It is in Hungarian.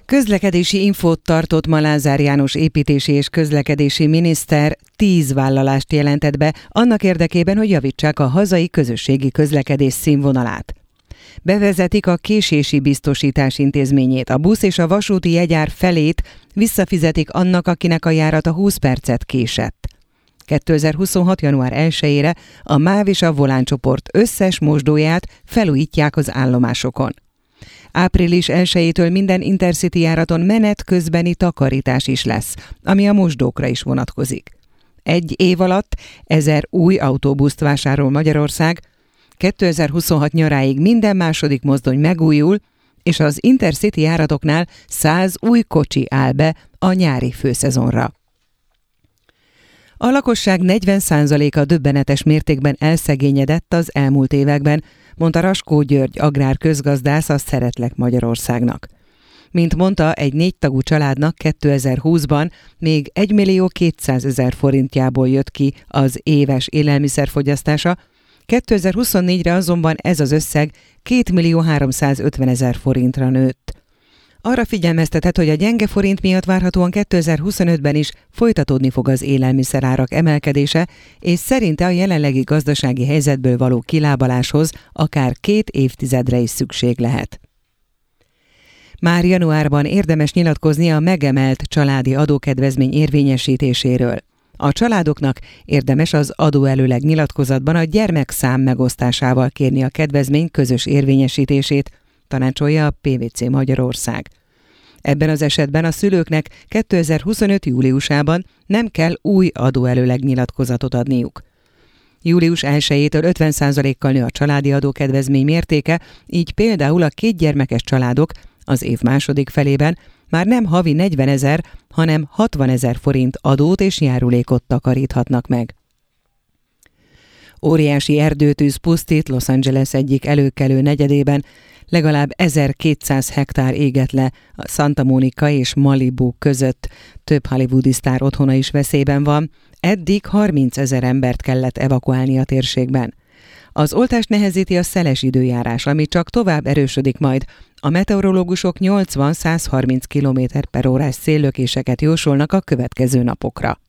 Közlekedési infót tartott ma Lázár János építési és közlekedési miniszter 10 vállalást jelentett be annak érdekében, hogy javítsák a hazai közösségi közlekedés színvonalát. Bevezetik a késési biztosítás intézményét, a busz és a vasúti jegyár felét visszafizetik annak, akinek a járata 20 percet késett. 2026. január 1-ére a MÁV és a Volán csoport összes mosdóját felújítják az állomásokon. Április 1-től minden Intercity járaton menet közbeni takarítás is lesz, ami a mosdókra is vonatkozik. Egy év alatt 1000 új autóbuszt vásárol Magyarország, 2026 nyaráig minden második mozdony megújul, és az Intercity járatoknál 100 új kocsi áll be a nyári főszezonra. A lakosság 40%-a döbbenetes mértékben elszegényedett az elmúlt években, mondta Raskó György agrárközgazdász a Szeretlek Magyarországnak. Mint mondta, egy 4 tagú családnak 2020-ban még 1 200 000 forintjából jött ki az éves élelmiszerfogyasztása, 2024-re azonban ez az összeg 2 350 000 forintra nőtt. Arra figyelmeztetett, hogy a gyenge forint miatt várhatóan 2025-ben is folytatódni fog az élelmiszerárak emelkedése, és szerinte a jelenlegi gazdasági helyzetből való kilábaláshoz akár 2 évtizedre is szükség lehet. Már januárban érdemes nyilatkozni a megemelt családi adókedvezmény érvényesítéséről. A családoknak érdemes az adóelőleg nyilatkozatban a gyermekszám megosztásával kérni a kedvezmény közös érvényesítését, tanácsolja a PVC Magyarország. Ebben az esetben a szülőknek 2025. júliusában nem kell új adóelőleg nyilatkozatot adniuk. Július 1-től 50%-kal nő a családi adókedvezmény mértéke, így például a 2 gyermekes családok az év második felében már nem havi 40 000, hanem 60 000 forint adót és járulékot takaríthatnak meg. Óriási erdőtűz pusztít Los Angeles egyik előkelő negyedében, legalább 1200 hektár égett le a Santa Monica és Malibu között. Több hollywoodi sztár otthona is veszélyben van. Eddig 30 000 embert kellett evakuálni a térségben. Az oltást nehezíti a szeles időjárás, ami csak tovább erősödik majd. A meteorológusok 80-130 km/h széllökéseket jósolnak a következő napokra.